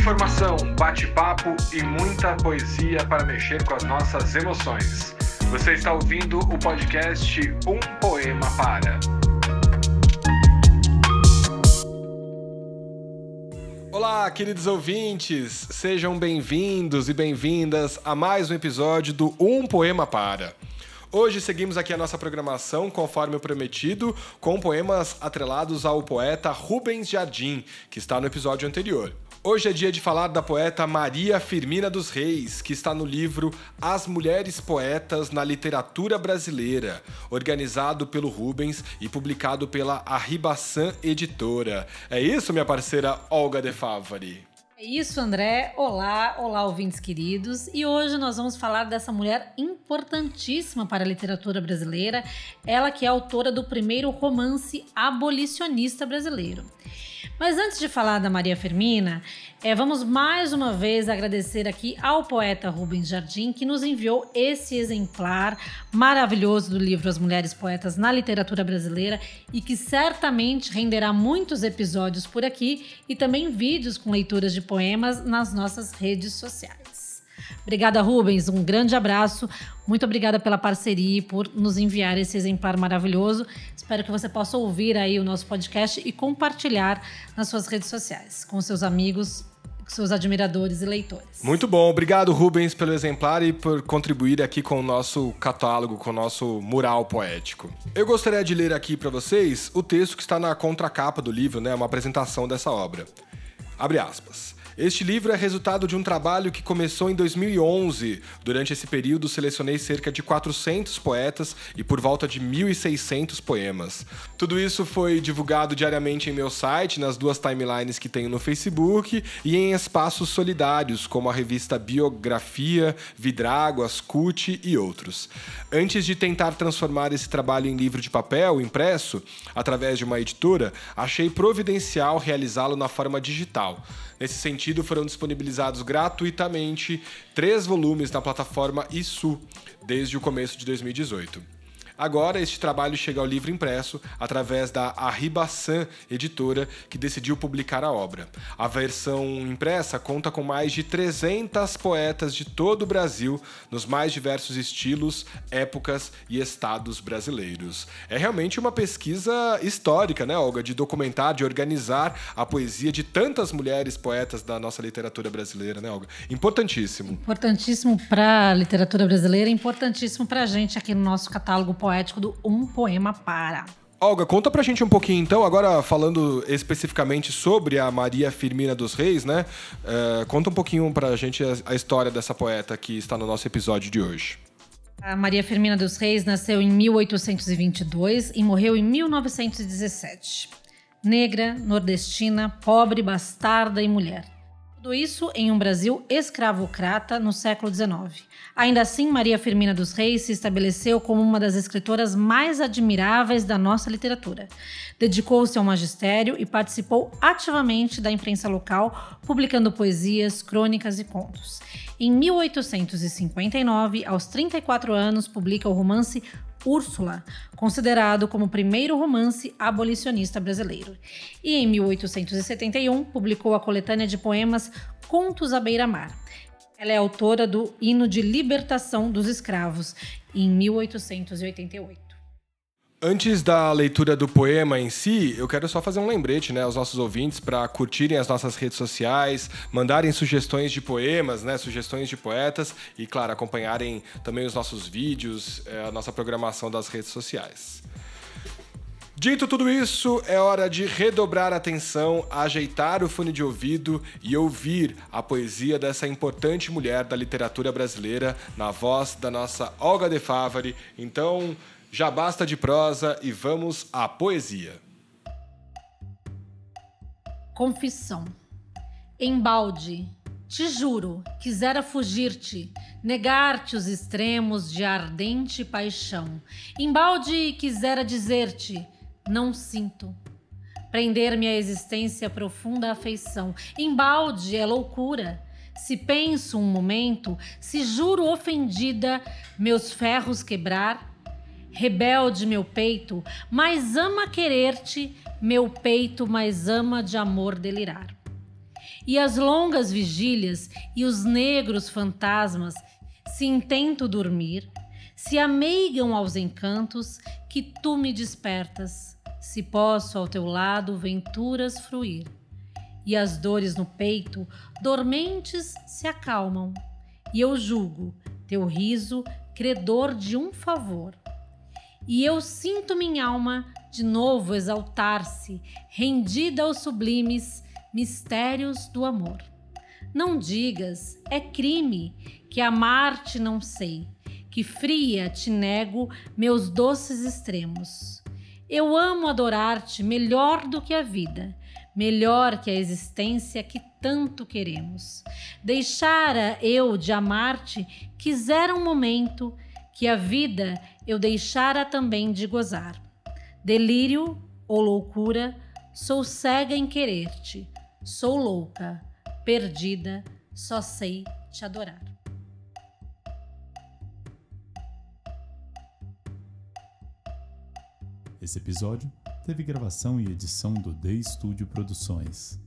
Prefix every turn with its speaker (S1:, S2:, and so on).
S1: Informação, bate-papo e muita poesia para mexer com as nossas emoções. Você está ouvindo o podcast Um Poema Para. Olá, queridos ouvintes! Sejam bem-vindos e bem-vindas a mais um episódio do Um Poema Para. Hoje seguimos aqui a nossa programação, conforme o prometido, com poemas atrelados ao poeta Rubens Jardim, que está no episódio anterior. Hoje é dia de falar da poeta Maria Firmina dos Reis, que está no livro As Mulheres Poetas na Literatura Brasileira, organizado pelo Rubens e publicado pela Arribaçã Editora. É isso, minha parceira Olga De Favari?
S2: É isso, André. Olá, ouvintes queridos. E hoje nós vamos falar dessa mulher importantíssima para a literatura brasileira, ela que é autora do primeiro romance abolicionista brasileiro. Mas antes de falar da Maria Firmina, vamos mais uma vez agradecer aqui ao poeta Rubens Jardim, que nos enviou esse exemplar maravilhoso do livro As Mulheres Poetas na Literatura Brasileira e que certamente renderá muitos episódios por aqui e também vídeos com leituras de poemas nas nossas redes sociais. Obrigada, Rubens. Um grande abraço. Muito obrigada pela parceria e por nos enviar esse exemplar maravilhoso. Espero que você possa ouvir aí o nosso podcast e compartilhar nas suas redes sociais com seus amigos, seus admiradores e leitores.
S1: Muito bom. Obrigado, Rubens, pelo exemplar e por contribuir aqui com o nosso catálogo, com o nosso mural poético. Eu gostaria de ler aqui para vocês o texto que está na contracapa do livro, né? Uma apresentação dessa obra. Abre aspas. Este livro é resultado de um trabalho que começou em 2011. Durante esse período, selecionei cerca de 400 poetas e por volta de 1.600 poemas. Tudo isso foi divulgado diariamente em meu site, nas duas timelines que tenho no Facebook e em espaços solidários, como a revista Biografia, Vidráguas, CUT e outros. Antes de tentar transformar esse trabalho em livro de papel, impresso, através de uma editora, achei providencial realizá-lo na forma digital. Nesse sentido, foram disponibilizados gratuitamente 3 volumes na plataforma Isu, desde o começo de 2018. Agora, este trabalho chega ao livro impresso através da Arribaçã Editora, que decidiu publicar a obra. A versão impressa conta com mais de 300 poetas de todo o Brasil, nos mais diversos estilos, épocas e estados brasileiros. É realmente uma pesquisa histórica, né, Olga? De documentar, de organizar a poesia de tantas mulheres poetas da nossa literatura brasileira, né, Olga? Importantíssimo.
S2: Importantíssimo para a literatura brasileira, importantíssimo para a gente aqui no nosso catálogo poético do Um Poema Para.
S1: Olga, conta pra gente um pouquinho então, agora falando especificamente sobre a Maria Firmina dos Reis, né? Conta um pouquinho pra gente a história dessa poeta que está no nosso episódio de hoje.
S2: A Maria Firmina dos Reis nasceu em 1822 e morreu em 1917. Negra, nordestina, pobre, bastarda e mulher. Tudo isso em um Brasil escravocrata no século XIX. Ainda assim, Maria Firmina dos Reis se estabeleceu como uma das escritoras mais admiráveis da nossa literatura. Dedicou-se ao magistério e participou ativamente da imprensa local, publicando poesias, crônicas e contos. Em 1859, aos 34 anos, publica o romance Úrsula, considerado como o primeiro romance abolicionista brasileiro. E em 1871, publicou a coletânea de poemas Contos à Beira-Mar. Ela é autora do Hino de Libertação dos Escravos, em 1888.
S1: Antes da leitura do poema em si, eu quero só fazer um lembrete, né, aos nossos ouvintes para curtirem as nossas redes sociais, mandarem sugestões de poemas, né, sugestões de poetas e, claro, acompanharem também os nossos vídeos, a nossa programação das redes sociais. Dito tudo isso, é hora de redobrar a atenção, ajeitar o fone de ouvido e ouvir a poesia dessa importante mulher da literatura brasileira na voz da nossa Olga De Favari. Então, já basta de prosa e vamos à poesia.
S2: Confissão. Embalde, te juro, quisera fugir-te, negar-te os extremos de ardente paixão. Embalde, quisera dizer-te, não sinto. Prender-me à existência profunda afeição. Embalde é loucura. Se penso um momento, se juro ofendida, meus ferros quebrar, rebelde meu peito, mais ama querer-te, meu peito mais ama de amor delirar. E as longas vigílias e os negros fantasmas, se intento dormir, se ameigam aos encantos que tu me despertas, se posso ao teu lado venturas fruir. E as dores no peito, dormentes, se acalmam, e eu julgo teu riso credor de um favor. E eu sinto minha alma de novo exaltar-se, rendida aos sublimes mistérios do amor. Não digas, é crime, que amar-te não sei, que fria te nego meus doces extremos. Eu amo adorar-te melhor do que a vida, melhor que a existência que tanto queremos. Deixara eu de amar-te, quisera um momento, que a vida eu deixara também de gozar. Delírio ou loucura, sou cega em querer-te, sou louca, perdida, só sei te adorar.
S3: Esse episódio teve gravação e edição do The Studio Produções.